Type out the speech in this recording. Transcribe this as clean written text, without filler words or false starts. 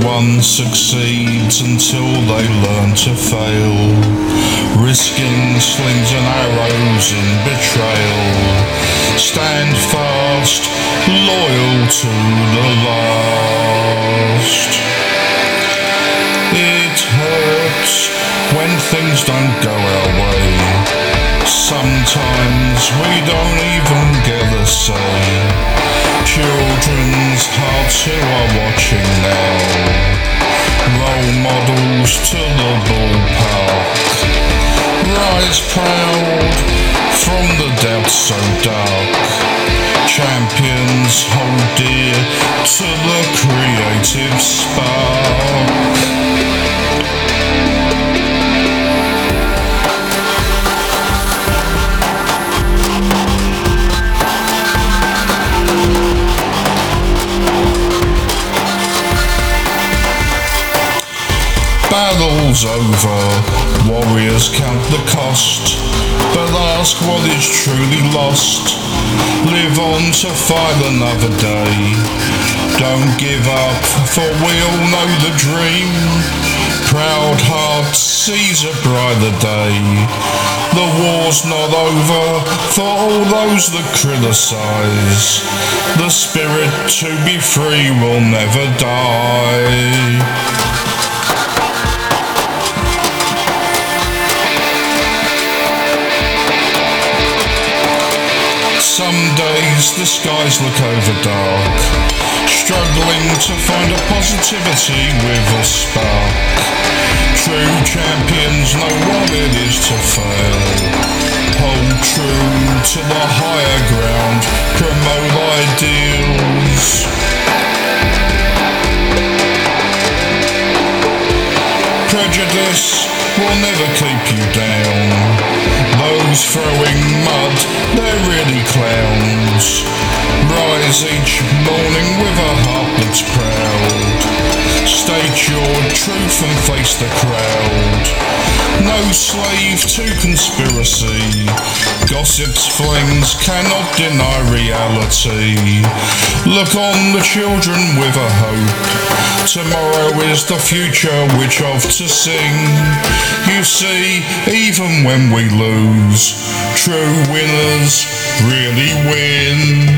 one succeeds until they learn to fail, risking slings and arrows in betrayal. Stand fast, loyal to the last. It hurts when things don't go our way. Sometimes we don't even get a say. Children's hearts who are watching now, role models to the ballpark. Rise proud from the depths so dark. Champions hold dear to the creative spark. Battle's over, warriors count the cost, but ask what is truly lost. Live on to fight another day. Don't give up, for we all know the dream. Proud heart sees a brighter day. The war's not over for all those that criticise. The spirit to be free will never die. Some days the skies look over dark, struggling to find a positivity with a spark. True champions know what it is to fail. Hold true to the higher ground, promote ideals. Prejudice will never keep you down. Those throwing mud, they're really clowns. Rise each morning with a heart that's proud. State your truth and face the crowd. No slave to conspiracy. Gossip's flings cannot deny reality. Look on the children with a hope. Tomorrow is the future which of to sing. You see, even when we lose, true winners really win.